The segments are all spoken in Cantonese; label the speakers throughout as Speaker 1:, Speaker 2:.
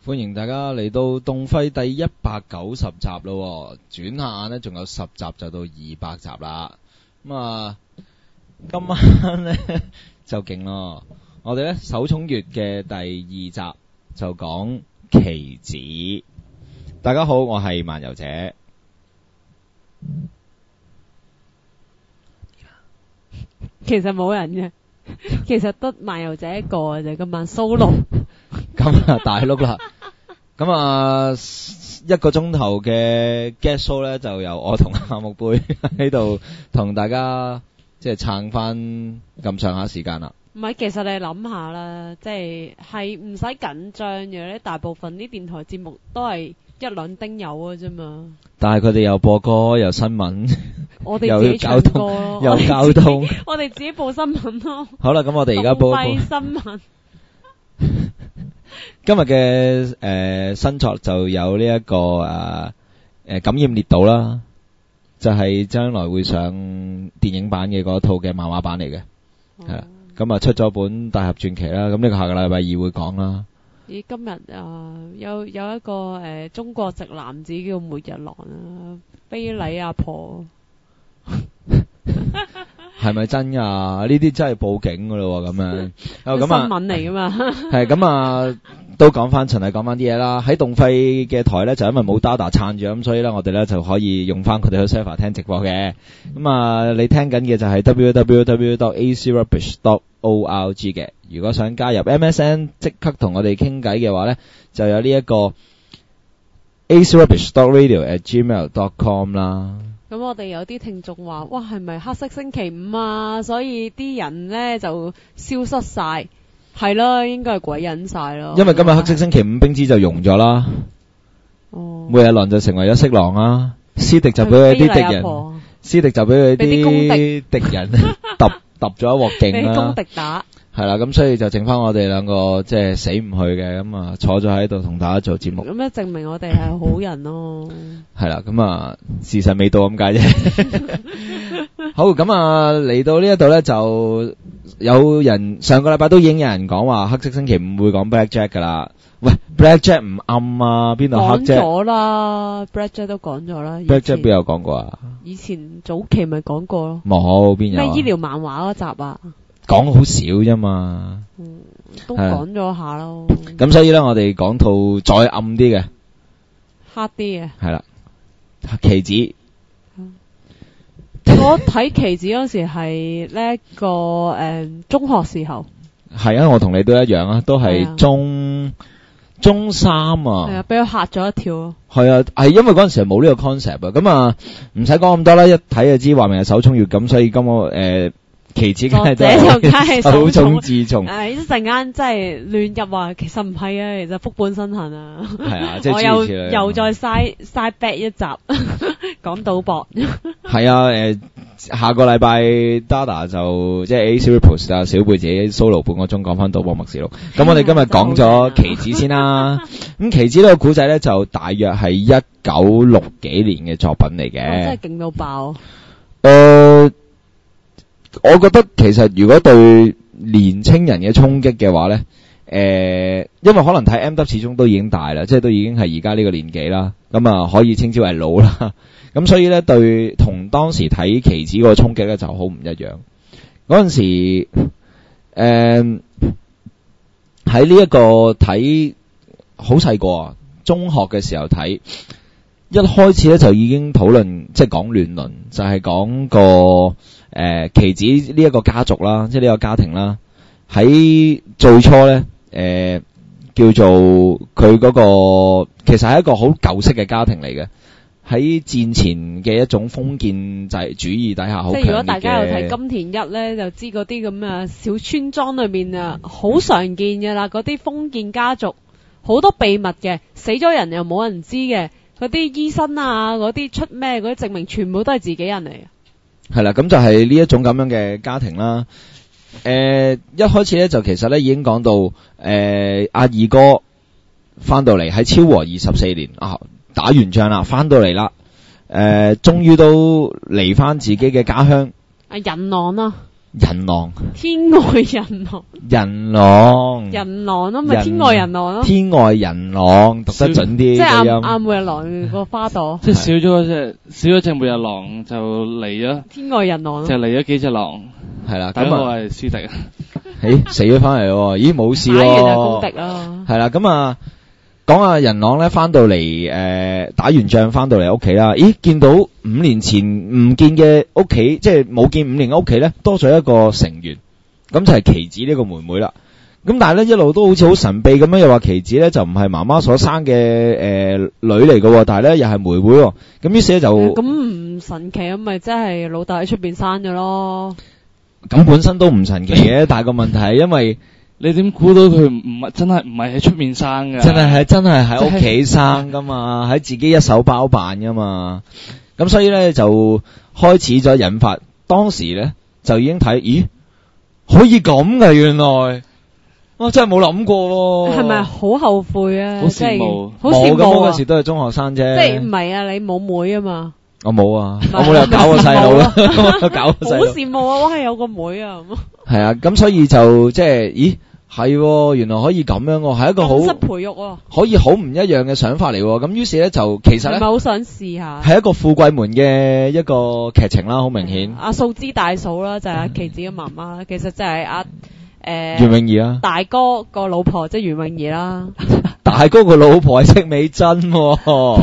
Speaker 1: 歡迎大家嚟到動輝第190集咯，轉下眼呢仲有10集就到200集啦。咁啊，今晚呢就勁咯，我哋呢手衝月嘅第2集就講棋子。大家好，我係漫遊者。
Speaker 2: 其實冇人嘅，其實得漫遊者一個嘅啫，今晚 solo。
Speaker 1: 咁啊大碌啦，咁啊1個鐘頭嘅 guest show 咧，就由我同阿木貝喺度同大家即係撐翻咁上下時間啦。
Speaker 2: 唔係，其實你諗下啦，即係唔使緊張嘅咧，大部分啲電台節目都係1兩丁友嘅啫嘛。但係
Speaker 1: 佢哋又播歌又新聞，
Speaker 2: 我哋自己唱歌咯，
Speaker 1: 又交通，
Speaker 2: 我哋自己報新聞咯。
Speaker 1: 好啦，咁我哋而家報
Speaker 2: 新聞。
Speaker 1: 今日嘅新作就有呢一個感染列島啦，就係將來會上電影版嘅嗰套嘅漫畫版嚟嘅，係啦。咁啊出咗本大俠傳奇啦，咁呢個下個禮拜2會講啦。
Speaker 2: 咦，今日有一個中國籍男子叫梅日郎啊，非禮阿婆。係
Speaker 1: 咪真噶？呢啲真係報警噶咯，咁樣。咁
Speaker 2: 新聞嚟噶嘛？
Speaker 1: 係咁啊，都講翻，循例講翻啲嘢啦。喺動輝嘅台咧，就因為冇 Dada 撐住，咁所以咧，我哋咧就可以用翻佢哋嘅 server 聽直播嘅。咁啊，你聽緊嘅就係 www.acrubbish.org 嘅。如果想加入 MSN 即刻同我哋傾偈嘅話咧，就有呢一個 acrubbish.radio@gmail.com 啦。
Speaker 2: 咁我哋有啲聽眾話，哇，係咪黑色星期五啊？所以啲人咧就消失晒，係咯，應該係鬼隱晒咯。
Speaker 1: 因為今日黑色星期五，冰枝就融咗啦。
Speaker 2: 哦。
Speaker 1: 梅日郎就成為咗色狼啦，斯迪就俾佢啲敵人，斯迪就俾佢啲敵人揼咗一鑊勁啦。俾公敵打。係啦，咁所以就剩翻我哋兩個即係死唔去嘅，咁啊坐咗喺度同大家做節目。
Speaker 2: 咁咧證明我哋係好人咯。
Speaker 1: 係啦，咁啊時辰未到咁解啫。好，咁啊嚟到呢一度咧，就有人上個禮拜都已經有人講話黑色星期五會講 Blackjack 噶啦。喂 ，Blackjack 唔暗啊，邊度黑啫？講
Speaker 2: 咗啦 ，Blackjack 都講咗啦。
Speaker 1: Blackjack 邊有講過啊？
Speaker 2: 以前早期咪講過咯。
Speaker 1: 冇邊有？
Speaker 2: 咩醫療漫畫嗰集啊？
Speaker 1: 講好少啫嘛，
Speaker 2: 都講咗下咯。
Speaker 1: 咁所以咧，我哋講套再暗啲嘅，
Speaker 2: 黑啲嘅。
Speaker 1: 係啦，棋子。
Speaker 2: 我睇棋子嗰時係呢一個中學時候。
Speaker 1: 係啊，我同你都一樣啊，都係中3啊。
Speaker 2: 係啊，俾佢嚇咗一跳咯。
Speaker 1: 係啊，係因為嗰陣時係冇呢個 concept 啊，咁啊唔使講咁多啦，一睇就知話明係手衝月咁，所以今個棋子梗係手衝自從。
Speaker 2: 一陣間真係亂入話，其實唔係啊，其實腹本身痕啊。
Speaker 1: 係啊，即係
Speaker 2: 我又再嘥 back 一集講賭博。
Speaker 1: 係啊，下個禮拜 Dada 就即係 Acrubbish 啊，小貝自己 solo 半個鐘講翻賭博默示錄。咁我哋今日講咗棋子先啦。咁棋子呢個古仔咧就大約係1960幾年嘅作品嚟嘅。
Speaker 2: 真係勁到爆。
Speaker 1: 我覺得其實如果對年青人嘅衝擊嘅話咧，因為可能睇 MW 始終都已經大啦，即係都已經係而家呢個年紀啦，咁啊可以稱之為老啦。咁所以咧，對同當時睇棋子個衝擊咧就好唔一樣。嗰陣時，喺呢一個睇好細個啊，中學嘅時候睇，一開始咧就已經討論，即係講亂倫，就係講個。棋子呢一個家族啦，即係呢個家庭啦，喺最初咧，叫做佢嗰個，其實係一個好舊式嘅家庭嚟嘅，喺戰前嘅一種封建制主義底下好強烈嘅。即係如果大家有睇金田一咧，就知嗰啲咁啊小村莊裏面啊，好常見嘅啦，嗰啲封建家族好多秘密嘅，死咗人又冇人知嘅，嗰啲醫生啊，嗰啲出咩嗰啲證明，全部都係自己人嚟嘅。係啦，咁就係呢一種咁樣嘅家庭啦。一開始咧就其實咧已經講到，阿二哥翻到嚟喺昭和24年啊，打完仗啦，翻到嚟啦，終於都嚟翻自己嘅家鄉。人人狼，
Speaker 2: 天外人狼，
Speaker 1: 人狼，
Speaker 2: 人狼咯，咪天外人狼咯，
Speaker 1: 天外人狼，讀得準啲
Speaker 2: 即係
Speaker 1: 個音。
Speaker 2: 阿每日狼個花朵，
Speaker 3: 即係少咗隻每日狼就嚟咗，
Speaker 2: 天外人狼咯，
Speaker 3: 就嚟咗幾隻狼。
Speaker 1: 係啦，
Speaker 3: 第一個
Speaker 1: 咁啊，
Speaker 3: 係舒迪啊，
Speaker 1: 死咗翻嚟喎，咦冇事
Speaker 2: 打完就
Speaker 1: 喎
Speaker 2: 公敵。啦，
Speaker 1: 係啦，咁啊，講下人狼咧，翻到嚟打完仗翻到嚟屋企啦，咦，見到5年前唔見嘅屋企，即係冇見5年嘅屋企咧，多咗一個成員，咁就係棋子呢個妹妹啦。咁但係咧一路都好似好神秘咁樣，又話棋子咧就唔係媽媽所生嘅女嚟嘅喎，但係咧又係妹妹喎。咁於是咧就
Speaker 2: 咁唔神奇啊，咪即係老豆喺出邊生咗咯，
Speaker 1: 咁本身都唔神奇嘅，但係個問題係因為
Speaker 3: 你點估到佢唔係真係唔係喺出面生㗎？
Speaker 1: 真係喺屋企生噶嘛，喺自己一手包辦噶嘛。咁所以咧就開始咗引發，當時咧就已經睇，咦可以咁㗎原來，我真係冇諗過喎。
Speaker 2: 係咪好後悔啊？
Speaker 3: 好羨慕
Speaker 2: 即係好羨
Speaker 1: 冇咁，
Speaker 2: 慕啊！
Speaker 1: 我嗰時都係中學生啫。
Speaker 2: 即係唔係啊？你冇妹啊嘛？
Speaker 1: 我冇啊，我冇理由搞個細佬啦，搞個
Speaker 2: 好
Speaker 1: 細佬。
Speaker 2: 羨慕啊！我係有個妹啊，
Speaker 1: 係啊，咁所以就即係，咦係喎，原來可以咁樣喎，係一個好
Speaker 2: 咁識培育喎，
Speaker 1: 可以好唔一樣嘅想法嚟喎。咁於是咧就其實咧
Speaker 2: 係咪好想試下？
Speaker 1: 係一個富貴門嘅一個劇情啦，好明顯。
Speaker 2: 阿素之大嫂啦，就係阿棋子嘅媽媽啦，其實就係阿
Speaker 1: 袁詠儀啊，
Speaker 2: 大哥個老婆，即係袁詠儀啦。
Speaker 1: 大哥個老婆係戚美珍喎，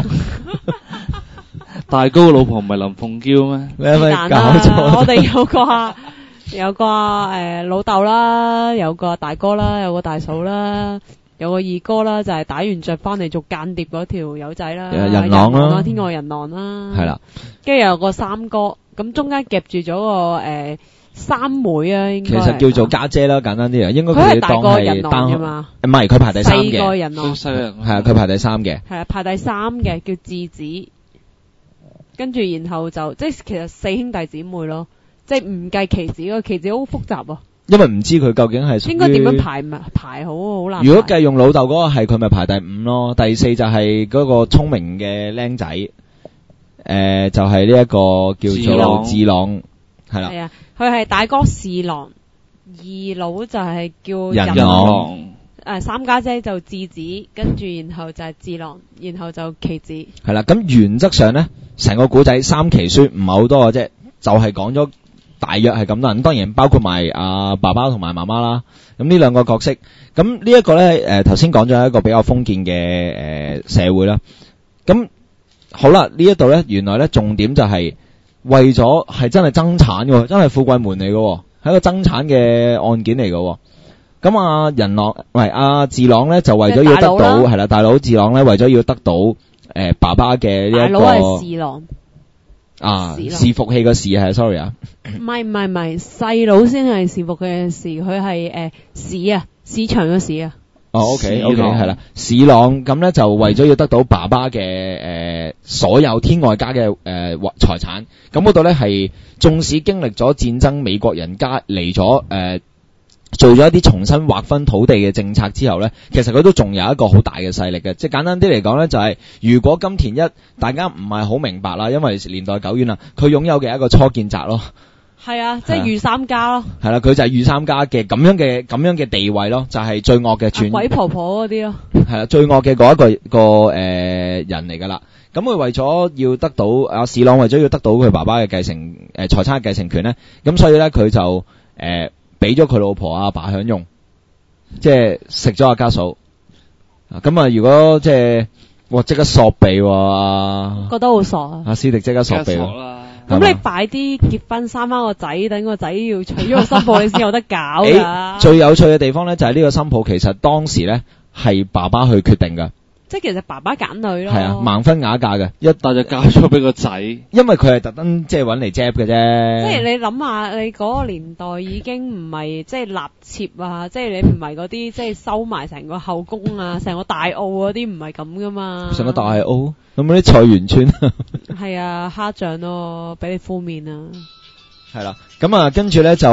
Speaker 3: 大哥個老婆唔係林鳳嬌咩？
Speaker 1: 你係咪搞
Speaker 2: 是但啦
Speaker 1: 錯？
Speaker 2: 我哋有個老豆啦，有個大哥啦，有個大嫂啦，有個二哥啦，就係打完仗翻嚟做間諜嗰條友仔啦，
Speaker 1: 人狼啦
Speaker 2: 天外人狼啦，
Speaker 1: 係啦，
Speaker 2: 跟住有個三哥，咁中間夾住咗個三妹啊，應該
Speaker 1: 其實叫做家姐啦，簡單啲啊，應該
Speaker 2: 佢係大
Speaker 1: 佢哋當
Speaker 2: 過人狼
Speaker 1: 係單，
Speaker 2: 啫嘛，
Speaker 1: 唔係佢排第三
Speaker 2: 細個
Speaker 1: 嘅，
Speaker 2: 人狼
Speaker 3: 衰人
Speaker 1: 係啊，佢排第三嘅，
Speaker 2: 係啊，排第三嘅叫智子，跟住然後就即係其實四兄弟姊妹咯，即係唔計棋子咯，棋子好複雜啊，
Speaker 1: 因為唔知佢究竟係屬於
Speaker 2: 應該點樣排好難排。
Speaker 1: 如果計用老豆嗰個係佢咪排第5咯，第4就係嗰個聰明嘅僆仔，就係呢一個叫做智朗，係啦，
Speaker 2: 係啊，佢係大哥侍郎，二佬就係叫
Speaker 1: 人
Speaker 3: 人
Speaker 1: 狼
Speaker 3: 狼
Speaker 2: 三家姐就智子，跟住然後就係智郎，然後就棋子。
Speaker 1: 係啦。咁原則上咧，成個古仔3期書唔係好多嘅啫，就係講咗大約係咁多人，當然包括埋爸爸同埋媽媽啦。咁呢兩個角色，咁呢一個咧頭先講咗一個比較封建嘅社會啦。咁好啦，呢一度咧原來咧重點就係為咗係真係爭產嘅，真係富貴門嚟嘅，係一個爭產嘅案件嚟嘅。咁人狼唔係智朗咧就為咗要得到係啦，大佬智朗咧為咗要得到爸爸嘅呢一
Speaker 2: 大佬係
Speaker 1: 個
Speaker 2: 侍郎，
Speaker 1: 伺服器個侍係 sorry 啊，
Speaker 2: 唔係細佬先係伺服嘅事，佢係市場嘅市啊。
Speaker 1: OK
Speaker 3: 侍郎
Speaker 1: 係啦，史朗咁咧就為咗要得到爸爸嘅所有天外家嘅財產，咁嗰度咧係縱使經歷咗戰爭，美國人家嚟咗做咗一啲重新劃分土地嘅政策之後咧，其實佢都仲有一個好大嘅勢力嘅。即係簡單啲嚟講咧，就係如果金田一大家唔係好明白啦，因為年代久遠啦，佢擁有嘅一個初見宅咯。
Speaker 2: 係啊，即係御三家咯，
Speaker 1: 係啦，佢就係御三家嘅咁樣嘅地位咯，就係最惡嘅全
Speaker 2: 鬼婆婆嗰啲咯。
Speaker 1: 係啦，最惡嘅嗰一個人嚟噶啦。咁佢為咗要得到史朗為咗要得到佢爸爸嘅繼承財產嘅繼承權咧，咁所以咧佢就俾咗佢老婆阿爸享用，即係食咗阿家嫂。咁如果即係即刻索鼻喎，
Speaker 2: 覺得好傻啊！
Speaker 1: 阿斯迪即刻索鼻
Speaker 3: 傻
Speaker 1: 喎。
Speaker 3: 啦，
Speaker 2: 咁你快啲結婚生翻個仔，等個仔要娶咗個新抱，你先有得搞㗎。
Speaker 1: 最有趣嘅地方咧就係呢個新抱其實當時咧係爸爸去決定㗎。
Speaker 2: 即係其實爸爸揀女咯。
Speaker 1: 係啊，盲婚啞嫁嘅，
Speaker 3: 但就嫁咗俾個仔。
Speaker 1: 因為佢係特登即係揾嚟 jab 嘅啫。
Speaker 2: 即係你諗下，你嗰個年代已經唔係即係立妾啊，即係你唔係嗰啲即係收埋成個後宮啊，成個大澳嗰啲唔係咁噶嘛。
Speaker 1: 成個大澳咁嗰啲菜園村。
Speaker 2: 係啊，蝦醬咯，俾你敷面啊。
Speaker 1: 係啦，咁跟住咧就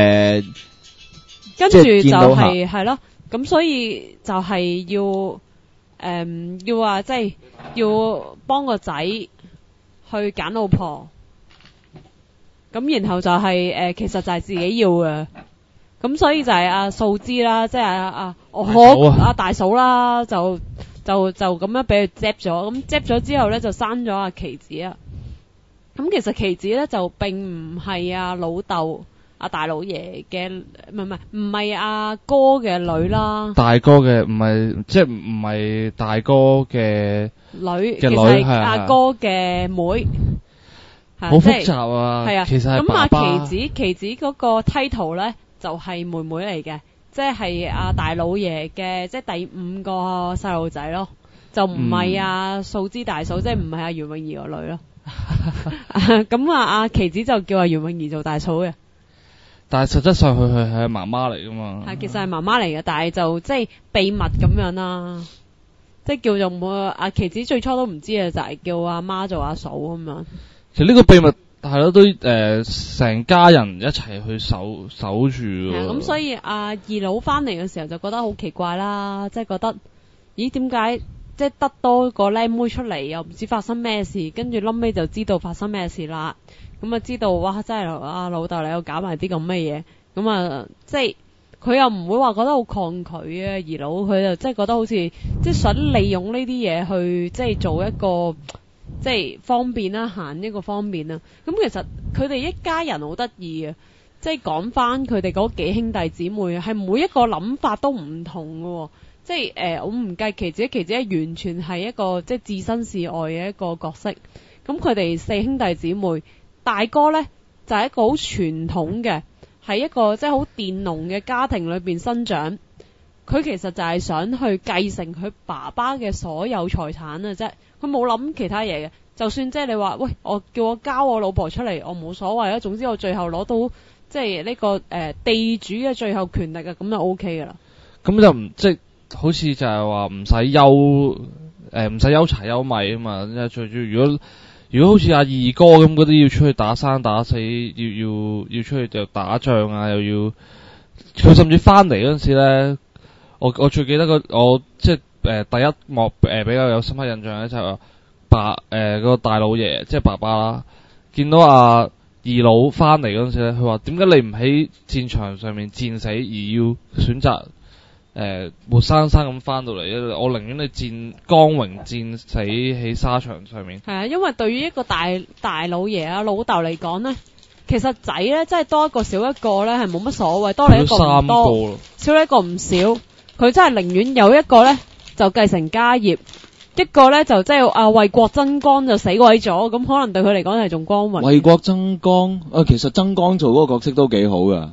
Speaker 2: 跟住就
Speaker 1: 即係見到
Speaker 2: 係咯，咁所以就係要。要話即係要幫個仔去揀老婆， 咁然後就係、其實就係自己要嘅。咁所以就係阿素芝啦，即係阿大嫂啦，就咁樣俾佢 zap 咗，咁 zap 咗之後咧就生咗阿棋子啊。咁其實棋子咧就並唔係阿老豆阿大老爺嘅，唔係阿哥嘅女啦。
Speaker 3: 大哥嘅唔係即係唔係大哥嘅
Speaker 2: 女，
Speaker 3: 其
Speaker 2: 實係阿哥嘅妹。
Speaker 3: 好複雜啊！
Speaker 2: 係啊，
Speaker 3: 其實係爸爸。
Speaker 2: 咁棋子嗰個 title 咧就係妹妹嚟嘅，即係阿大老爺嘅即係第5個細路仔咯，就唔係阿素芝大嫂，即係唔係阿袁詠儀個女咯。咁阿棋子就叫阿袁詠儀做大嫂嘅。但係實質上佢係媽媽嚟噶嘛？係，其實係媽媽嚟嘅，但係就即係秘密咁樣啦，即係叫做阿棋子最初都唔知嘅，就係叫阿媽做阿嫂咁樣。其實呢個秘密係咯，都成家人一齊去守住。係啊，咁所以阿二佬翻嚟嘅時候就覺得好奇怪啦，即係覺得咦點解即係得多個靚妹出嚟又唔知發生咩事，跟住冧尾就知道發生咩事啦。咁啊知道哇真係阿老豆你又搞埋啲咁嘅嘢，咁啊即係佢又唔會話覺得好抗拒啊。二佬佢就即係覺得好似即係想利用呢啲嘢去即係做一個。即係方便啦，行一個方便啦。咁其實佢哋一家人好得意嘅，即係講翻佢哋嗰幾兄弟姊妹，係每一個諗法都唔同嘅。即係我唔計棋子完全係一個即係置身事外嘅一個角色。咁佢哋4兄弟姊妹，大哥呢就係一個好傳統嘅，係一個即係好佃農嘅家庭裏邊生長。佢其實就係想去繼承佢爸爸嘅所有財產啊！啫，佢冇諗其他嘢嘅。就算即係你話，喂，我叫我交我老婆出嚟，我冇所謂啊。總之我最後攞到即係呢個地主嘅最後權力啊，咁就 OK 噶啦。咁就唔即係好似就係話唔使憂柴憂米啊嘛。即係最主要，如果好似阿二哥咁嗰啲要出去打生打死，要出去就打仗啊，又要佢甚至翻嚟嗰陣時咧。我最記得我即係第一幕比較有深刻印象咧，就係個大老爺即係爸爸啦，見到阿二佬翻嚟嗰陣時咧，佢話點解你唔喺戰場上面戰死，而要選擇活生生咁翻到嚟咧？我寧願你光榮戰死喺沙場上面。係啊，因為對於一個大老爺啊老豆嚟講咧。其實仔咧，真係多一個少一個咧，係冇乜所謂。多你一個唔多，少你一個唔少。佢真係寧願有一個咧就繼承家業，一個咧就即係為國爭光就死鬼咗。咁可能對佢嚟講係仲光榮。為國爭光其實爭光做嗰個角色都幾好噶。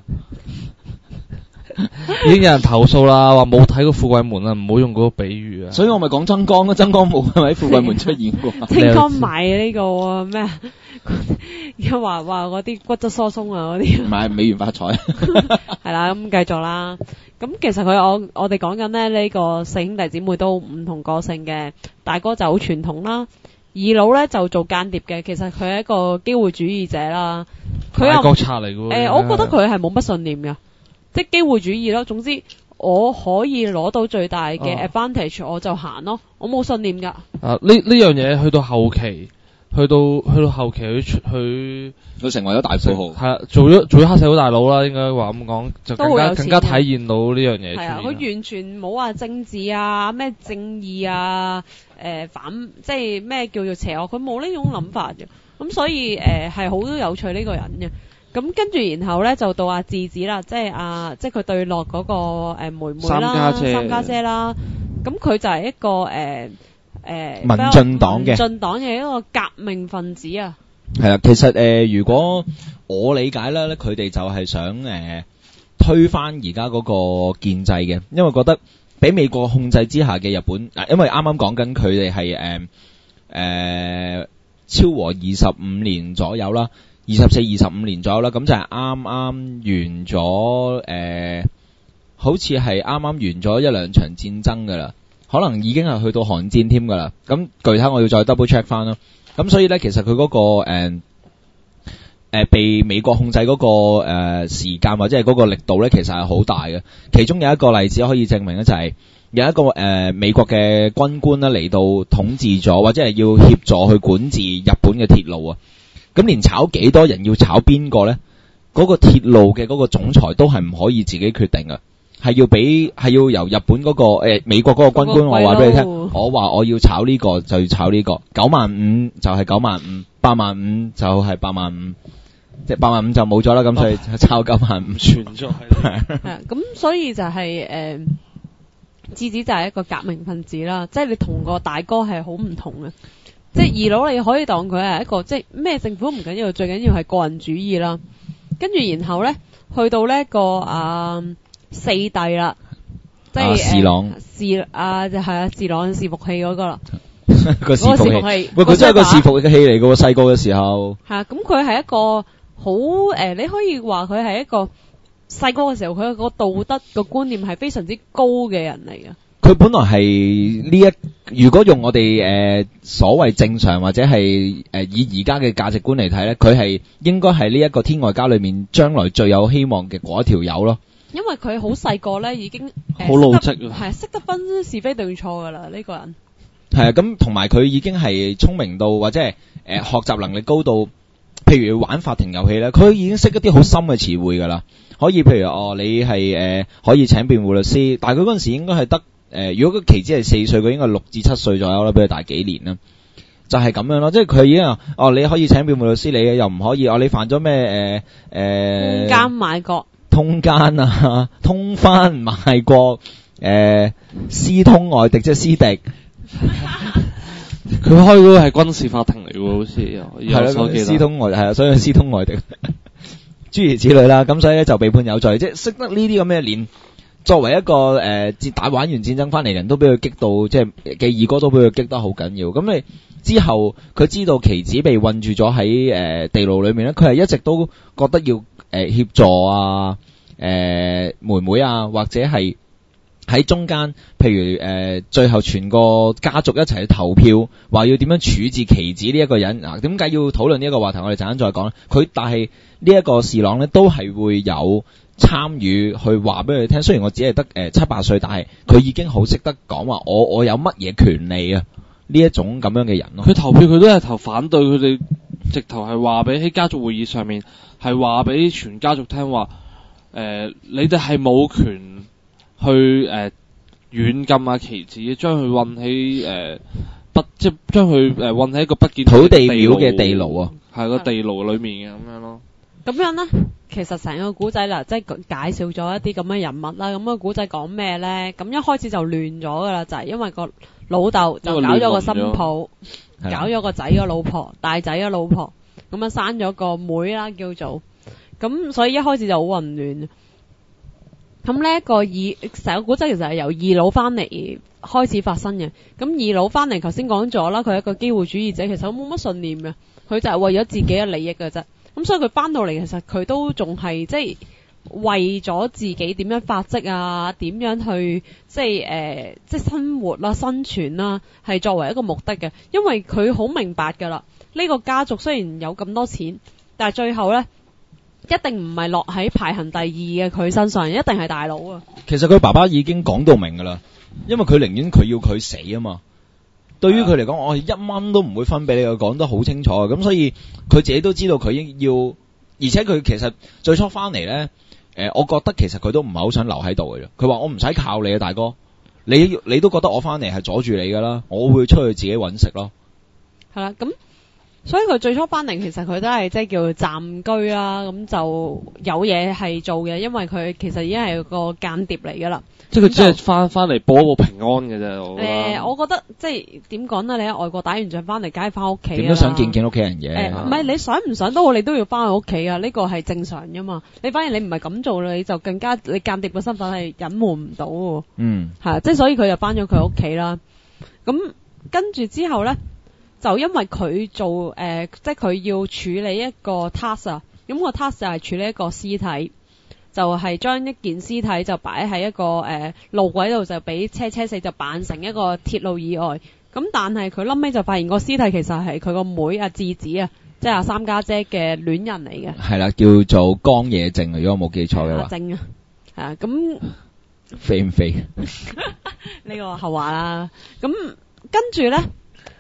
Speaker 2: 已經有人投訴啦，話冇睇過富貴門啊，唔好用嗰個比喻啊。所以我咪講爭光咯，爭光冇喺富貴門出現過。爭光買呢個咩？又話嗰啲骨質疏鬆啊嗰啲。買美元發財。係啦，咁繼續啦。咁其實我哋講緊呢個4兄弟姊妹都唔同個性嘅，大哥就好傳統啦，二佬咧就做間諜嘅，其實佢係一個機會主義者啦。佢係國策嚟嘅。我覺得佢係冇乜信念嘅。即係機會主義咯，總之我可以攞到最大嘅 advantage，我就行咯，我冇信念噶。呢樣嘢去到後期，去到後期佢成為咗大富豪，係啦，做咗黑社會大佬啦，應該話咁講，就更加體現到呢樣嘢。係啊，佢完全冇話政治啊，咩正義啊，反即係咩叫做邪惡，佢冇呢種諗法嘅。咁所以係好有趣呢個人嘅。咁跟住然後咧就到阿智子啦，即係佢對落嗰個妹妹啦，三家姐啦。咁佢就係一個民進黨嘅一個革命分子啊。係啦，其實如果我理解咧，佢哋就係想推翻而家嗰個建制嘅，因為覺得俾美國控制之下嘅日本，因為啱啱講緊佢哋係超和25年左右啦。24、25年左右啦，咁就係啱啱完咗好似係啱啱完咗1-2場戰爭噶啦，可能已經係去到寒戰添噶啦。咁具體我要再 double check 翻啦。咁所以咧，其實佢嗰個被美國控制嗰個時間或者係嗰個力度咧，其實係好大嘅。其中有一個例子可以證明咧，就係有一個美國嘅軍官咧嚟到統治咗，或者係要協助去管治日本嘅鐵路啊。
Speaker 1: 咁連炒幾多人要炒邊個咧？嗰個鐵路嘅嗰個總裁都係唔可以自己決定嘅，係要由日本嗰個美國嗰個軍官我話俾你聽，我話我要炒呢個就要炒呢個，95000就係95000，85000就係85000，即係85000就冇咗啦，咁所以炒95000
Speaker 3: 存在係。
Speaker 2: 係啊，咁所以就係智子就係一個革命分子啦，即係你同個大哥係好唔同嘅。即係二佬你可以當佢係一個即係咩政府都唔緊要，最緊要係個人主義啦。跟住然後咧，去到呢個四弟啦，即係
Speaker 1: 侍郎
Speaker 2: 就係侍郎伺服器嗰個啦。
Speaker 1: 個伺服器，
Speaker 2: 喂，
Speaker 1: 佢真係個伺服器嚟嘅喎，細個嘅時候。
Speaker 2: 係啊，咁佢係一個好你可以話佢係一個細個嘅時候，佢個道德個觀念係非常之高嘅人嚟嘅。
Speaker 1: 佢本來係如果用我哋所謂正常或者係以而家嘅價值觀嚟睇咧，佢係應該係呢一個天外家裏面將來最有希望嘅嗰一條友咯。因為佢好細個咧，已經
Speaker 3: 好老積啊，
Speaker 2: 係識得分是非對錯噶啦呢個人。
Speaker 1: 係啊，咁同埋佢已經係聰明到或者係學習能力高到，譬如玩法庭遊戲咧，佢已經識一啲好深嘅詞彙噶啦。可以譬如你係可以請辯護律師，但係佢嗰陣時應該係得。如果個棋子係4歲，佢應該6至7歲左右啦，比佢大幾年啦，就係咁樣咯。即係佢已經你可以請辯護律師，你又唔可以你犯咗咩
Speaker 2: 通奸賣國、
Speaker 1: 通奸啊、通番賣國、私通外敵，即係私敵。
Speaker 3: 佢開嗰個係軍事法庭嚟嘅，好似係啦，
Speaker 1: 私通外係啊，所以私通外敵，諸如此類啦。咁所以咧就被判有罪，即係識得呢啲咁嘅連。作為一個打玩完戰爭翻嚟人都俾佢激到，即係嘅二哥都俾佢激得好緊要。咁你之後佢知道棋子被困住咗喺地牢裏面咧，佢係一直都覺得要協助啊妹妹啊，或者係喺中間，譬如最後全個家族一齊去投票，話要點樣處置棋子呢一個人嗱？點解要討論呢一個話題？我哋陣間再講啦。但係呢一個侍郎咧都係會有參與去話俾佢聽，雖然我只係得7、8歲，但係佢已經好識得講話，我有乜嘢權利啊？呢一種咁樣嘅人咯。
Speaker 3: 佢投票佢都係投反對，佢哋直頭係話俾喺家族會議上面係話俾全家族聽話，你哋係冇權去軟禁啊棋子，將佢運喺即係將佢運喺一個不見
Speaker 1: 土地廟嘅地牢啊，
Speaker 3: 係個地牢裏面嘅咁樣咯。
Speaker 2: 咁樣呢，其實成個古仔啦，即係介紹咗一啲咁嘅人物啦。咁個古仔講咩咧？咁一開始就亂咗噶啦，就係因為個老豆就搞咗個新抱，搞咗個仔個老婆，大仔個老婆，咁啊生咗個妹啦，叫做咁，所以一開始就好混亂。咁呢成個古仔其實係由二佬翻嚟開始發生嘅。咁二佬翻嚟，頭先講咗啦，佢係一個機會主義者，其實冇乜信念嘅，佢就係為咗自己嘅利益嘅啫。咁所以佢翻到嚟，其實佢都仲係即係為咗自己點樣發跡啊，點樣去即係生活啦、生存啦，係作為一個目的嘅。因為佢好明白噶啦，呢個家族雖然有咁多錢，但係最後咧一定唔係落喺排行第2嘅佢身上，一定係大佬啊。
Speaker 1: 其實佢爸爸已經講到明噶啦，因為佢寧願佢要佢死啊嘛。對於佢嚟講，我1蚊都唔會分俾你，佢講得好清楚。咁所以佢自己都知道佢要，而且佢其實最初翻嚟咧，我覺得其實佢都唔係好想留喺度嘅啫。佢話我唔使靠你啊，大哥，你都覺得我翻嚟係阻住你噶啦，我會出去自己揾食咯。
Speaker 2: 係啦，咁所以佢最初翻嚟，其實佢都係即係叫暫居啦，咁就有嘢係做嘅，因為佢其實已經係個間諜嚟噶啦。
Speaker 3: 即係佢只係翻嚟保個平安嘅啫。
Speaker 2: 我覺得即係點講呢？你喺外國打完仗翻嚟，梗係翻屋企。點
Speaker 1: 都想見屋企人嘅。
Speaker 2: 唔係你想唔想都好，你都要翻去屋企啊！呢個係正常噶嘛。你反而你唔係咁做，你就更加你間諜嘅身份係隱瞞唔到。
Speaker 1: 嗯。係
Speaker 2: 即係所以佢就翻咗佢屋企啦。咁跟住之後咧，就因為佢做即係佢要處理一個 task 啊。咁個 task 就係處理一個屍體。就係將一件屍體就擺喺一個路軌度，就俾車死，就扮成一個鐵路意外。咁但係佢臨尾就發現個屍體其實係佢個妹阿智子啊，即係阿三家姐嘅戀人嚟嘅。係啦，叫做江野正啊，如果我冇記錯嘅話。正啊，係啊，咁飛唔飛？呢個後話啦。咁跟住咧，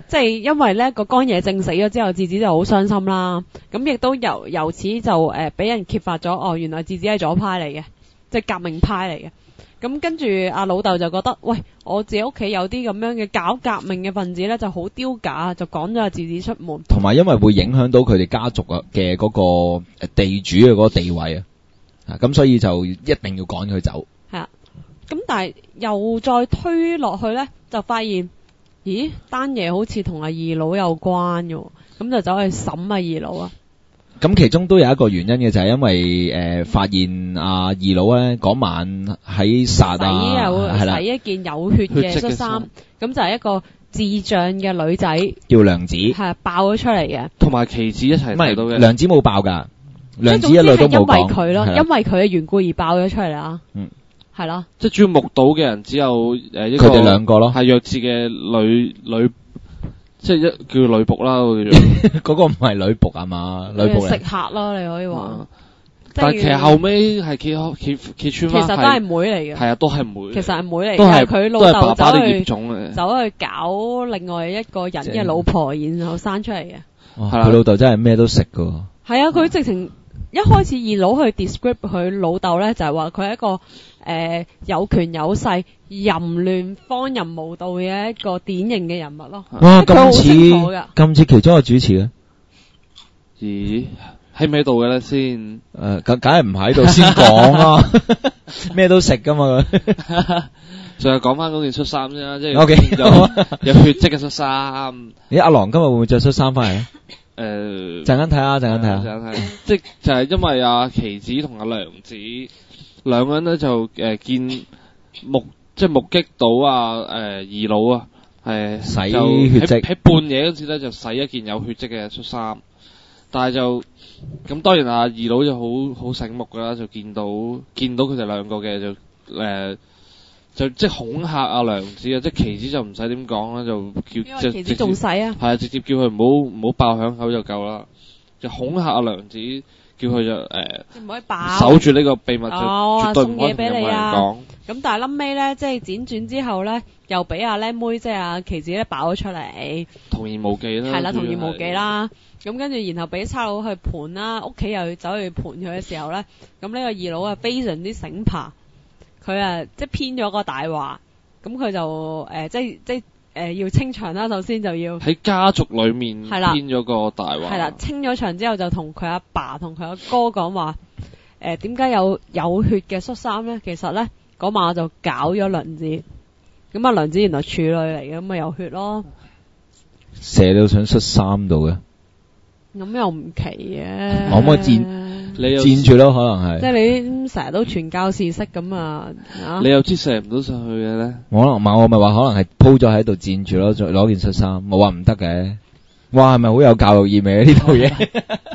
Speaker 2: 即係因為咧個江野正死咗之後，智子就好傷心啦。咁亦都由此就俾人揭發咗，哦，原來智子係左派嚟嘅，即係革命派嚟嘅。咁跟住阿老豆就覺得，喂，我自己屋企有啲咁樣嘅搞革命嘅分子咧，就好丟架，就趕咗阿智子出門。
Speaker 1: 同埋因為會影響到佢哋家族嘅嗰個地主嘅嗰個地位啊，咁所以就一定要趕佢走。
Speaker 2: 係啊，咁但係又再推落去咧，就發現，咦，單嘢好似同阿二佬有關嘅，咁就走去審阿二佬啊。
Speaker 1: 咁其中都有一個原因嘅，就係因為發現阿二佬咧嗰晚喺殺係啦，
Speaker 2: 洗一件有血嘅恤衫，咁就係一個智障嘅女仔
Speaker 1: 叫良子，
Speaker 2: 係爆咗出嚟嘅，
Speaker 3: 同埋棋子一齊睇到嘅。
Speaker 1: 良子冇爆㗎，良子一路都冇講。
Speaker 2: 因為佢咯，因為佢嘅緣故而爆咗出嚟啦。
Speaker 1: 嗯，
Speaker 2: 係咯。
Speaker 3: 即係主要目睹嘅人只有一個，
Speaker 1: 佢哋兩個咯，
Speaker 3: 係弱智嘅女。即係叫女僕啦，
Speaker 1: 嗰個唔係女僕啊嘛，女僕嚟
Speaker 2: 食客咯，你可以話。
Speaker 3: 但係其實後尾係揭穿翻，
Speaker 2: 其實都係妹嚟嘅。
Speaker 3: 係啊，都係妹。
Speaker 2: 其實係妹嚟嘅，
Speaker 3: 都係
Speaker 2: 佢老
Speaker 3: 都係爸
Speaker 2: 豆
Speaker 3: 爸啲孽種嚟，
Speaker 2: 走去搞另外一個人嘅老婆，然後生出嚟嘅。
Speaker 1: 佢老豆真係咩都食㗎。
Speaker 2: 係啊，佢直情一開始二佬去 describe 佢老豆咧，就係話佢係一個有權有勢、淫亂、荒淫無道嘅一個典型嘅人物咯。
Speaker 1: 哇，
Speaker 2: 咁似
Speaker 1: 其中一個主持嘅。
Speaker 3: 咦？喺唔喺度嘅咧先？
Speaker 1: 梗係唔喺度先講啊！咩都食㗎嘛佢。
Speaker 3: 仲係講翻嗰件恤衫先啦，即係
Speaker 1: OK
Speaker 3: 有血跡嘅恤衫。
Speaker 1: 咦，阿郎今日會唔會着恤衫翻嚟咧？陣間睇下，
Speaker 3: 即係就係因為阿棋子同阿良子兩個人咧就目擊到二佬啊
Speaker 1: 洗血跡
Speaker 3: 喺半夜嗰時咧就洗一件有血跡嘅恤衫，但係就咁當然二佬就好醒目噶啦，就見到佢哋兩個嘅就即係恐嚇阿良子啊，即係棋子就唔使點講啦，就叫
Speaker 2: 棋子仲細啊，
Speaker 3: 係啊，直接叫佢唔好爆響口就夠啦，就恐嚇阿良子，叫佢就
Speaker 2: 唔可以爆，
Speaker 3: 守住呢個秘密，就絕對唔可以
Speaker 2: 送嘢俾你啊。
Speaker 3: 講。
Speaker 2: 咁但係臨尾咧，即係輾轉之後咧，又俾阿靚妹即係阿棋子咧爆咗出嚟，
Speaker 3: 童言無忌啦，
Speaker 2: 係啦，童言無忌啦。咁跟住然後俾差佬去盤啦，屋企又走去盤佢嘅時候咧，咁呢個二佬啊非常之醒爬。佢啊，即係編咗個大話，咁佢就要清場啦。首先就要
Speaker 3: 喺家族裏面編咗個大話。
Speaker 2: 係啦，清咗場之後就同佢阿爸同佢阿哥講話，點解有血嘅恤衫咧？其實咧嗰晚我就搞咗良子，咁啊良子原來處女嚟嘅，咁咪有血咯，
Speaker 1: 射到上恤衫度嘅，
Speaker 2: 咁又唔奇嘅。
Speaker 1: 可唔可以墊住咯？可能係，
Speaker 2: 即係你成日都傳教士式咁啊！
Speaker 3: 你又知射唔到上去嘅咧？
Speaker 1: 可能唔係，我咪話可能係鋪咗喺度墊住咯，再攞件恤衫，冇話唔得嘅。哇，係咪好有教育意味啊？呢套嘢。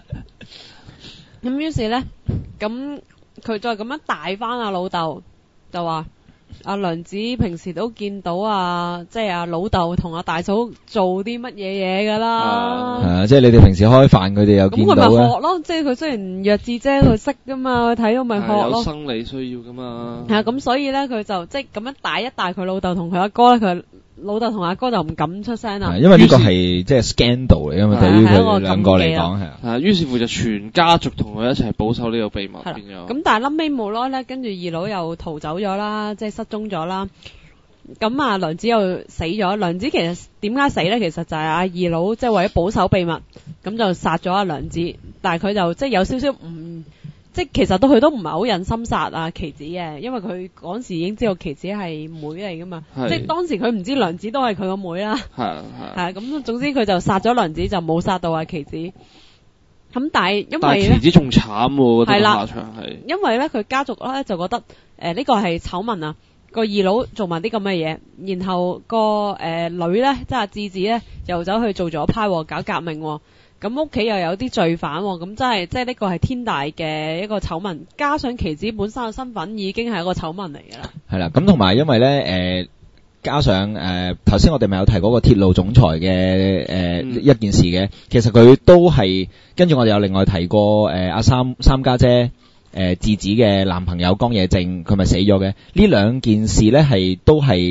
Speaker 2: 咁於是咧，咁佢再咁樣帶翻阿老豆，就話阿良子平時都見到即係阿老豆同阿大嫂做啲乜嘢嘢噶啦。
Speaker 1: 係啊，即係你哋平時開飯，佢哋又見到咧。咁佢
Speaker 2: 咪學咯，即係佢雖然弱智啫，佢識噶嘛，佢睇到咪學咯。
Speaker 3: 有生理需要噶嘛。
Speaker 2: 係啊，咁所以咧，佢就即係咁樣帶一帶佢老豆同佢阿哥咧，佢老豆同阿哥就唔敢出聲啦。
Speaker 1: 因為呢個係即係 scandal 嚟噶嘛，對於佢兩個嚟講係啊。
Speaker 3: 於是乎就全家族同佢一齊保守呢個秘密。係啦。
Speaker 2: 咁但係臨尾冇耐咧，跟住二佬又逃走咗啦，即係失蹤咗啦。咁良子又死咗。良子其實點解死咧？其實就係阿二佬即係為咗保守秘密，咁就殺咗阿良子。但係佢就即係有少少唔。即係其實佢都唔係好忍心殺棋子嘅，因為佢嗰時已經知道棋子係妹嚟噶嘛，即係當時佢唔知良子都係佢個妹啦。係咁，總之佢就殺咗良子，就冇殺到棋子。咁但係因為
Speaker 3: 棋子仲慘喎，
Speaker 2: 係啦，因為咧佢家族咧就覺得呢個係醜聞啊，個二佬做埋啲咁嘅嘢，然後個女咧即係智子咧又走去做咗派搞革命。咁屋企又有啲罪犯，咁真係即係呢個係天大嘅一個醜聞，加上棋子本身嘅身份已經係一個醜聞嚟㗎啦。
Speaker 1: 係啦，咁同埋因為咧加上頭先我哋咪有提嗰個鐵路總裁嘅一件事嘅，其實佢都係跟住我哋有另外提過阿三家姐智子嘅男朋友江野正，佢咪死咗嘅。呢兩件事咧都係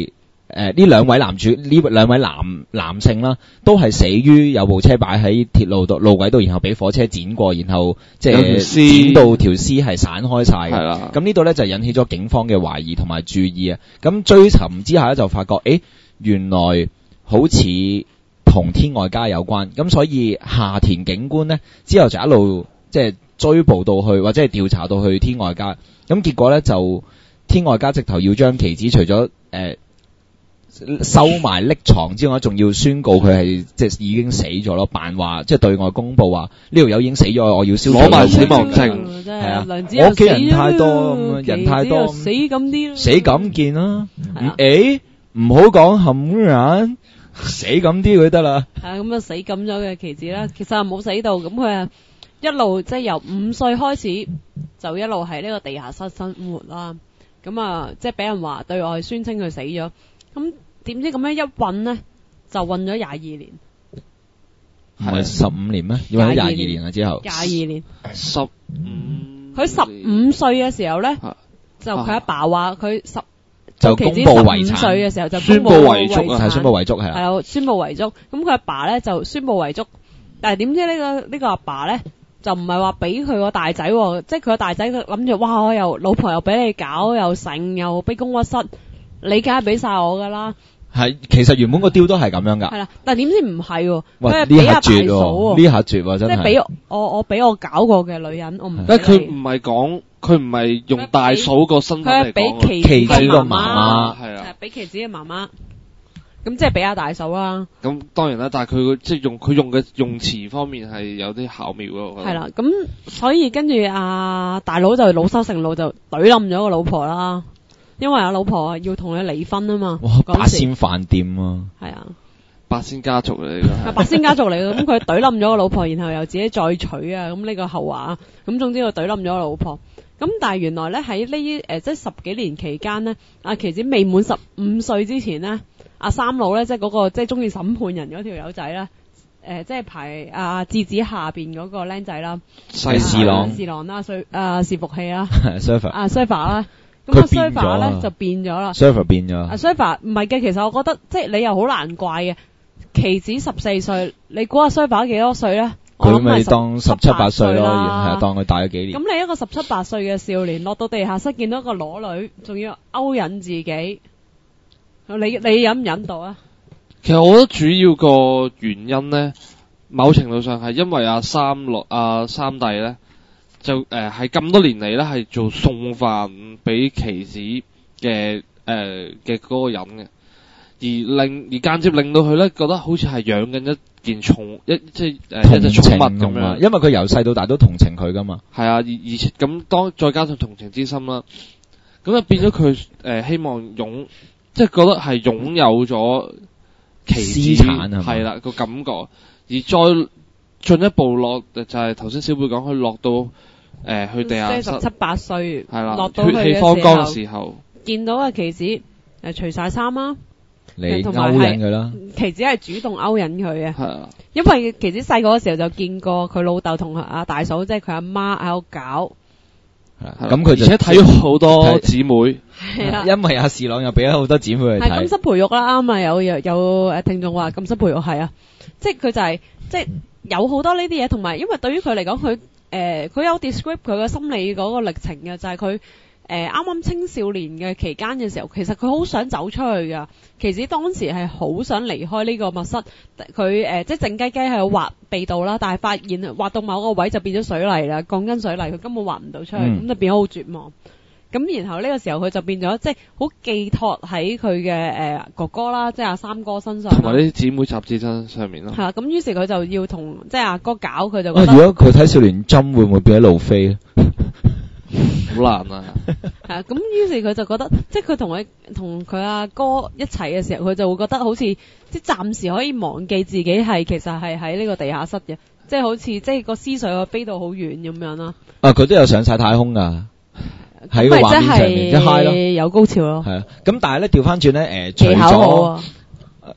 Speaker 1: 呢兩位男主呢兩位男性啦，都係死於有部車擺喺鐵路路軌度，然後俾火車剪過，然後即係剪到條屍係散開晒嘅。
Speaker 3: 係啦。
Speaker 1: 咁呢度咧就引起咗警方嘅懷疑同埋注意啊。咁追尋之下咧就發覺，原來好似同天外家有關。咁所以夏田警官咧之後就一路即係追捕到去，或者係調查到去天外家。咁結果咧就天外家直頭要將棋子除咗收埋匿藏之外，仲要宣告佢係即係已經死咗咯，扮話即係對外公佈話呢條友已經死咗，我要燒
Speaker 3: 攞埋死亡證。
Speaker 2: 係
Speaker 1: 啊，
Speaker 2: 我
Speaker 1: 屋企人太多咁人太多，
Speaker 2: 死咁啲，
Speaker 1: 死咁見啦。唔好講冚人，死咁啲佢得啦。
Speaker 2: 係咁死咁咗嘅棋子啦，其實冇死到，咁佢一路即係由5歲開始就一路喺呢個地下室生活啦。咁即係俾人話對外宣稱佢死咗。咁點知咁樣一韞呢，就韞咗22年，
Speaker 1: 唔係15年咩？要韞22年啊之後。
Speaker 2: 22年。
Speaker 3: 15。
Speaker 2: 佢15歲嘅時候呢，就佢阿爸話佢
Speaker 1: 就公布遺產。
Speaker 2: 15歲嘅時候就
Speaker 3: 宣布遺囑啊，
Speaker 1: 係宣布遺囑係啦。
Speaker 2: 係啊，宣布遺囑。咁佢阿爸呢，就宣布遺囑，但係點知呢個阿爸呢，就唔係話俾佢個大仔喎，即係佢個大仔諗住哇，我又老婆又俾你搞，又成又卑躬屈膝。你梗係俾晒我噶啦，
Speaker 1: 係其實原本個雕都係咁樣噶，
Speaker 2: 係啦，但係點知唔係喎，
Speaker 1: 佢
Speaker 2: 係俾阿大嫂喎，
Speaker 1: 呢下絕喎真係，
Speaker 2: 即係俾我俾我搞過嘅女人，我唔。
Speaker 3: 但係佢唔係用大嫂個身份嚟講，
Speaker 2: 佢係俾棋子個媽媽，
Speaker 3: 係啊，
Speaker 2: 俾棋子嘅媽媽，咁即係俾阿大嫂啦。
Speaker 3: 咁當然啦，但係佢即係佢用嘅用詞方面係有啲巧妙咯，我覺得。
Speaker 2: 係啦，咁所以跟住大佬就惱羞成怒，就懟冧咗個老婆啦。因為阿老婆要同佢離婚啊嘛，
Speaker 1: 哇！八仙飯店啊，
Speaker 2: 係啊，
Speaker 3: 八仙家族嚟嘅，
Speaker 2: 八仙家族嚟嘅，咁佢懟冧咗個老婆，然後又自己再娶啊，咁呢個後話，咁總之佢懟冧咗個老婆，咁但係原來咧喺即係10幾年期間呢，阿棋子未滿15歲之前呢，阿三佬咧即係嗰個即係中意審判人嗰條友仔咧，即係排阿智子下邊嗰個僆仔啦，
Speaker 1: 侍郎
Speaker 2: 啦，伺服器啦，server 啦。咁Surfer 咧就變咗啦
Speaker 1: ，Surfer 變咗。
Speaker 2: Surfer 唔係嘅，其實我覺得即係你又好難怪嘅。棋子14歲，你估下 Surfer 幾多歲咧？
Speaker 1: 佢咪當17、18歲咯，係當佢大咗幾年。
Speaker 2: 咁你一個17、18歲嘅少年落到地下室見到一個裸女，仲要勾引自己，你忍唔忍到啊？
Speaker 3: 其實我覺得主要個原因咧，某程度上係因為阿三弟咧。就係咁多年嚟咧，係做送飯俾棋子嘅嗰個人嘅，而間接令到佢咧覺得好似係養緊一件一隻寵物咁樣，
Speaker 1: 因為佢由細到大都同情佢噶嘛。
Speaker 3: 係啊，而且咁再加上同情之心啦，咁就變咗佢希望即係覺得係擁有咗棋子
Speaker 1: 資產
Speaker 3: 係啦個感覺，而再進一步落就係頭先小貝講佢落到。去地下室
Speaker 2: 17、18歲，
Speaker 3: 係啦，
Speaker 2: 落到去
Speaker 3: 血氣方剛嘅時候，
Speaker 2: 見到阿棋子除晒衫啦，
Speaker 1: 你勾引佢啦。
Speaker 2: 棋子係主動勾引佢嘅，
Speaker 3: 係啊，
Speaker 2: 因為棋子細個嘅時候就見過佢老豆同阿大嫂，即係佢阿媽喺度搞，
Speaker 1: 咁佢
Speaker 3: 而且睇咗好多姊妹，
Speaker 2: 係啦，
Speaker 1: 因為阿侍郎又俾咗好多姊妹嚟睇，
Speaker 2: 係禁室培育啦，啱啊，有聽眾話禁室培育係啊，即係佢就係即係有好多呢啲嘢，同埋因為對於佢嚟講佢有 describe 佢嘅心理嗰個歷程嘅，就係佢啱啱青少年嘅期間嘅時候，其實佢好想走出去噶。棋子當時係好想離開呢個密室，佢即係靜雞雞喺度畫秘道啦，但係發現畫到某個位就變咗水泥啦，鋼筋水泥，佢根本畫唔到出去，咁就變咗好絕望。咁然後呢個時候佢就變咗即係好寄託喺佢嘅哥哥啦，即係阿三哥身上，
Speaker 3: 同埋啲姊妹雜誌身上面咯。
Speaker 2: 係啦，咁於是佢就要同即係阿哥搞，佢就
Speaker 1: 覺得如果佢睇少年針會唔會變咗路飛咧？
Speaker 3: 好難啊！
Speaker 2: 係啊，咁於是佢就覺得，即係佢同佢阿哥一齊嘅時候，佢就會覺得好似即係暫時可以忘記自己其實係喺呢個地下室嘅，即係好似即係個思緒個飛到好遠咁樣啦。
Speaker 1: 佢都有上晒太空㗎。喺個畫面上面一 high 咯，
Speaker 2: 有高潮咯。
Speaker 1: 係啊，咁但係咧調翻轉咧，除
Speaker 2: 咗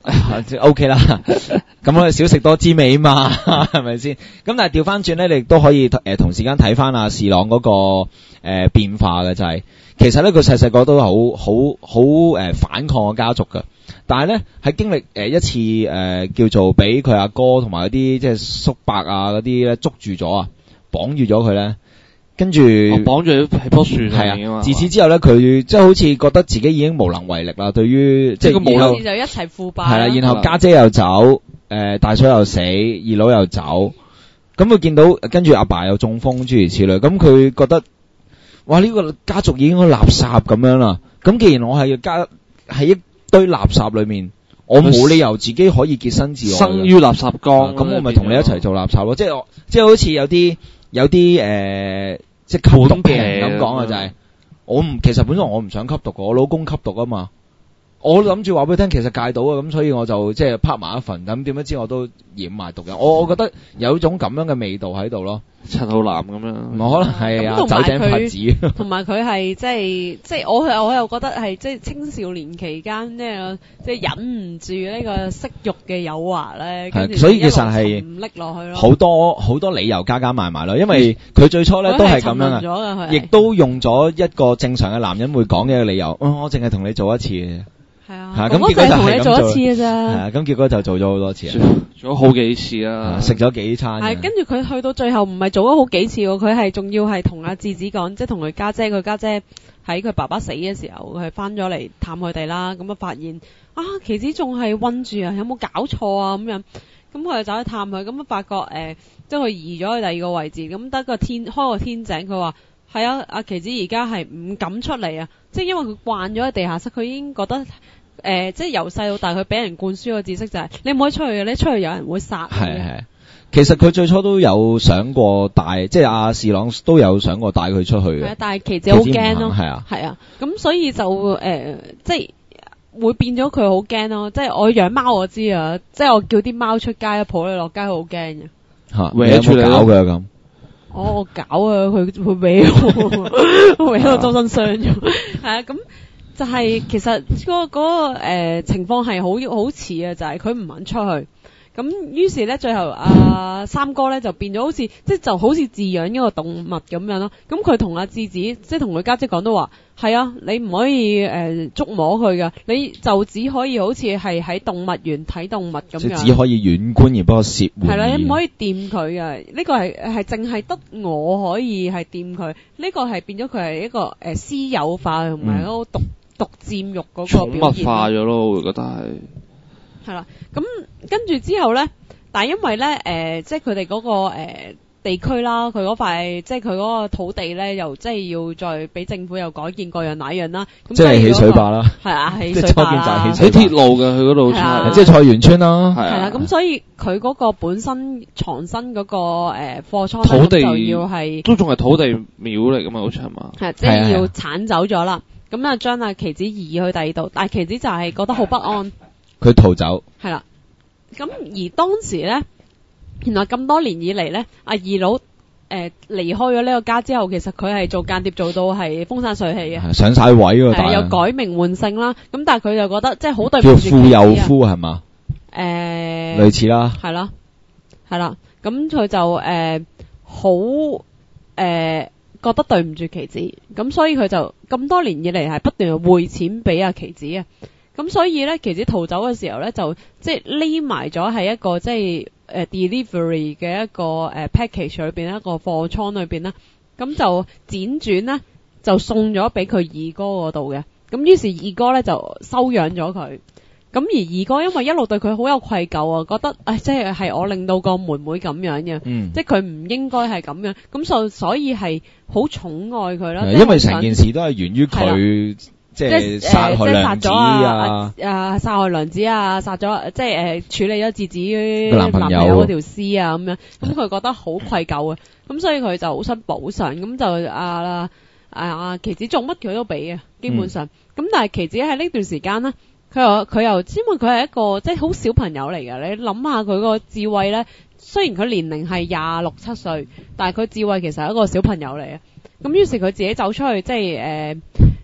Speaker 1: OK 啦，咁我哋少食多滋味嘛，係咪先？咁但係調翻轉咧，你亦都可以同時間睇翻阿士朗嗰個變化嘅，就係其實咧佢細細個都好反抗個家族㗎，但係咧喺經歷一次叫做俾佢阿哥同埋嗰啲即係叔伯啊嗰啲咧捉住咗啊，綁住咗佢咧。跟住
Speaker 3: 綁住喺棵樹上面啊嘛。
Speaker 1: 自此之後咧，佢即係好似覺得自己已經無能為力啦。對於即係
Speaker 2: 冇就一齊腐敗。
Speaker 1: 係啦，然後家姐又走，大嫂又死，二佬又走。咁佢見到跟住阿爸又中風，諸如此類。咁佢覺得，哇！呢個家族已經好垃圾咁樣啦。咁既然我係加喺一堆垃圾裏面，我冇理由自己可以潔身自愛。
Speaker 3: 生於垃圾缸。
Speaker 1: 咁我咪同你一齊做垃圾咯。即係好似有啲即係吸毒嘅人咁講啊，就係其實本來我唔想吸毒嘅，我老公吸毒啊嘛，我諗住話俾佢聽，其實戒到啊，咁所以我就即係拍埋一份，咁點樣知我都染埋毒嘅，我覺得有種咁樣嘅味道喺度咯，
Speaker 3: 陳浩南咁樣，
Speaker 1: 唔可能係啊酒井法子，
Speaker 2: 同埋佢係即係我又覺得係即係青少年期間呢即係忍唔住呢個色欲嘅誘惑咧，
Speaker 1: 所以其實係
Speaker 2: 唔拎落去咯，
Speaker 1: 好多理由加埋咯，因為佢最初咧都係咁樣啊，亦都用咗一個正常嘅男人會講嘅一個理由，我淨係同你做一次嘅。係啊，咁結果就係咁做一次嘅啫。係啊，咁結果就做咗好多次，
Speaker 3: 做咗好幾次啦，
Speaker 1: 食咗幾餐。
Speaker 2: 係跟住佢去到最後唔係做咗好幾次喎，佢係仲要係同阿智子講，即係同佢家姐喺佢爸爸死嘅時候，佢係翻咗嚟探佢哋啦。咁啊發現棋子仲係韞住啊，有冇搞錯啊咁樣？咁佢就走去探佢，咁啊發覺即係佢移咗去第二個位置，咁得個開個天井，佢話係啊，阿棋子而家係唔敢出嚟啊，即係因為佢慣咗喺地下室，佢已經覺得。即係由細到大，佢俾人灌輸個知識就係你唔可以出去嘅，你出去有人會殺你。係，
Speaker 1: 其實佢最初都有想過帶，即係阿士朗都有想過帶佢出去嘅。
Speaker 2: 但係棋子好驚咯。
Speaker 1: 係啊，
Speaker 2: 咁所以就即係會變咗佢好驚咯。即係我養貓我知啊，即係我叫啲貓出街抱你落街，好驚嘅。
Speaker 1: 嚇，你有冇搞佢咁？
Speaker 2: 我搞啊，佢搲我，搲到周身傷咗。係啊，咁。就係其實嗰個情況係好似啊，就係佢唔肯出去，咁於是咧最後三哥咧就變咗好似就好似飼養一個動物咁樣咯。咁佢同阿智子即係同佢家姐講都話係啊，你唔可以觸摸佢噶，你就只可以好似係喺動物園睇動物咁樣，
Speaker 1: 即係只可以遠觀而不可褻玩。
Speaker 2: 係啦，你唔可以掂佢嘅，呢個係淨係得我可以係掂佢，呢個係變咗佢係一個私有化同埋一個獨佔慾嗰個表現，
Speaker 3: 寵物化咗咯，我會覺得係
Speaker 2: 啦。咁跟住之後咧，但係因為咧即係佢哋嗰個地區啦，佢嗰塊即係佢嗰個土地咧，又即係要再俾政府又改建各樣那樣啦。咁
Speaker 1: 即係起水壩啦，
Speaker 2: 係啊，起水壩啦，
Speaker 3: 起鐵路嘅佢嗰度，
Speaker 1: 即係菜園村啦，
Speaker 2: 係啦。咁所以佢嗰個本身藏身嗰個貨倉
Speaker 3: 土地
Speaker 2: 就要係
Speaker 3: 都仲係土地廟嚟㗎嘛，好似係嘛？
Speaker 2: 係即係要剷走咗啦。咁啊，將阿棋子移去第二度，但係棋子就係覺得好不安，
Speaker 1: 佢逃走。
Speaker 2: 係啦，咁而當時咧，原來咁多年以嚟咧，阿二佬離開咗呢個家之後，其實佢係做間諜做到係風生水起嘅，
Speaker 1: 上晒位喎，但係
Speaker 2: 又改名換姓啦。咁但係佢就覺得即係好對唔住棋子
Speaker 1: 叫傅有夫係嘛？類似啦，
Speaker 2: 係啦，係啦。咁佢就好覺得對唔住棋子，咁所以佢就咁多年以嚟係不斷匯錢俾阿棋子啊，咁所以咧棋子逃走嘅時候咧就即係匿埋咗喺一個即係delivery 嘅一個package 裏邊一個貨倉裏邊啦，咁就輾轉咧就送咗俾佢二哥嗰度嘅，咁於是二哥咧就收養咗佢。咁而二哥因為一路對佢好有愧疚啊，覺得即係我令到個妹妹咁樣嘅，即係佢唔應該係咁樣，咁所以係好寵愛佢啦。
Speaker 1: 因為成件事都係源於佢即係殺害娘子
Speaker 2: 殺害娘子啊，殺咗即係處理咗智子男朋友嗰條屍啊咁樣，咁佢覺得好愧疚啊，咁所以佢就好想補償，咁就棋子做乜佢都俾啊，基本上，咁但係棋子喺呢段時間呢。佢又因為佢係一個即係好小朋友嚟嘅，你諗下佢個智慧咧，雖然佢年齡係26、7歲，但係佢智慧其實係一個小朋友嚟嘅。咁於是佢自己走出去，即係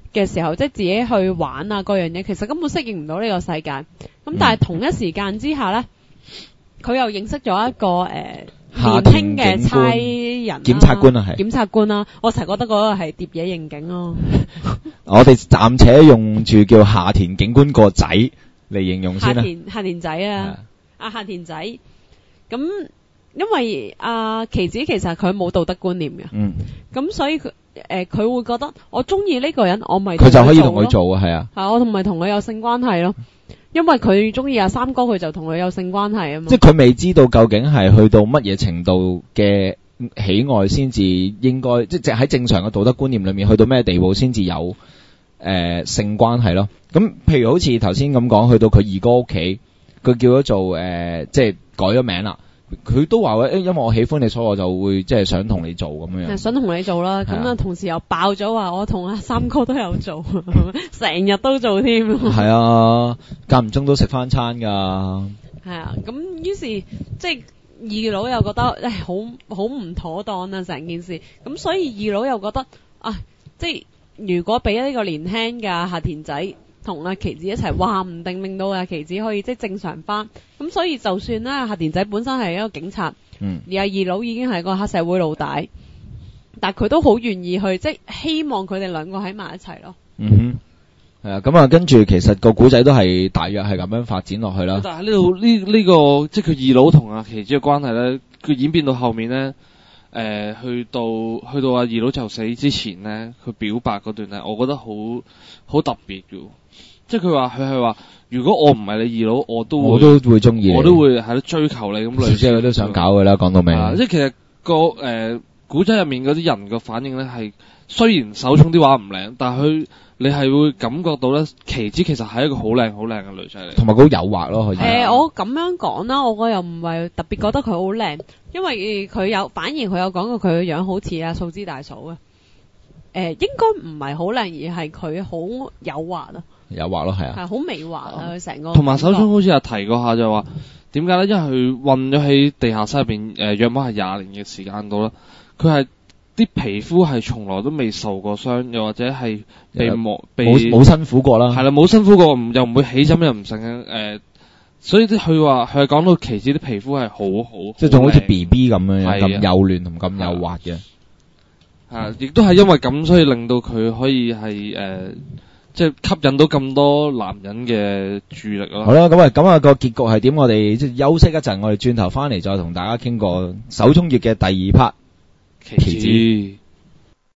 Speaker 2: 嘅時候，即係自己去玩啊各樣嘢，其實根本適應唔到呢個世界。咁但係同一時間之下咧，佢又認識咗一個年輕嘅差人
Speaker 1: 檢察官啊，係
Speaker 2: 檢察官啦。我成日覺得嗰個係疊嘢刑警咯。
Speaker 1: 我哋暫且用住叫夏田警官個仔嚟形容先啦。
Speaker 2: 夏田仔啊，夏田仔。咁因為棋子其實佢冇道德觀念嘅，咁所以佢會覺得我中意呢個人，我咪
Speaker 1: 佢就可以同佢做啊，係啊，
Speaker 2: 我同咪同佢有性關係咯。因為佢中意阿三哥，佢就同佢有性關係啊嘛。
Speaker 1: 即係佢未知道究竟係去到乜嘢程度嘅喜愛先至應該，即係喺正常嘅道德觀念裏面去到咩地步先至有性關係咯。咁譬如好似頭先咁講，去到佢二哥屋企，佢叫咗做即係改咗名啦。佢都話因為我喜歡你，所以我就會即係想同你做咁樣。
Speaker 2: 想同你做啦，咁啊同時又爆咗話我同阿三哥都有做，成日都做添。係
Speaker 1: 啊，間唔中都食翻餐㗎。
Speaker 2: 係啊，咁於是即係二佬又覺得好唔妥當啊成件事，咁所以二佬又覺得即係如果俾呢個年輕嘅夏田仔同阿棋子一齊，話唔定令到阿棋子可以即係正常翻。咁所以就算啦，夏田仔本身係一個警察，而阿二佬已經係個黑社會老大，但係佢都好願意去，即係希望佢哋兩個喺埋一齊咯。
Speaker 1: 係啊，咁跟住其實個古仔都係大約係咁樣發展落去啦。
Speaker 3: 但係呢度呢個即係佢二佬同阿棋子嘅關係咧，佢演變到後面咧，去到阿二佬就死之前咧，佢表白嗰段咧，我覺得好特別嘅。即係佢係話，如果我唔係你二佬，我都會中意你，我都會喺度追求你咁類似。
Speaker 1: 即係佢都想搞㗎啦，講到尾。
Speaker 3: 即係其實個古仔入面嗰啲人嘅反應咧，係雖然手塚啲畫唔靚，但係你係會感覺到咧，棋子其實係一個好靚嘅女仔嚟，
Speaker 1: 同埋好誘惑咯。可以
Speaker 2: 我咁樣講啦，我又唔係特別覺得佢好靚，因為反而佢有講過佢嘅樣好似阿素之大嫂嘅。應該唔係好靚，而係佢好誘惑啊。
Speaker 1: 誘惑咯，係啊，
Speaker 2: 係好美惑啊！佢成個
Speaker 3: 同埋手塚好似有提過下就話點解咧？因為佢韞咗喺地下室入邊，約莫係20年嘅時間度啦。佢係啲皮膚係從來都未受過傷，又或者係冇
Speaker 1: 辛苦過啦。
Speaker 3: 係啦，冇辛苦過，又唔會起疹又唔成所以佢話佢係講到棋子啲皮膚係好，
Speaker 1: 即係仲好似 BB 咁樣咁幼嫩同咁誘惑嘅。
Speaker 3: 亦都係因為咁，所以令到佢可以係即係吸引到咁多男人嘅注意力咯。
Speaker 1: 好啦，咁個結局係點？我哋即係休息一陣，我哋轉頭翻嚟再同大家傾過手塚月嘅第二 part。
Speaker 3: 棋子。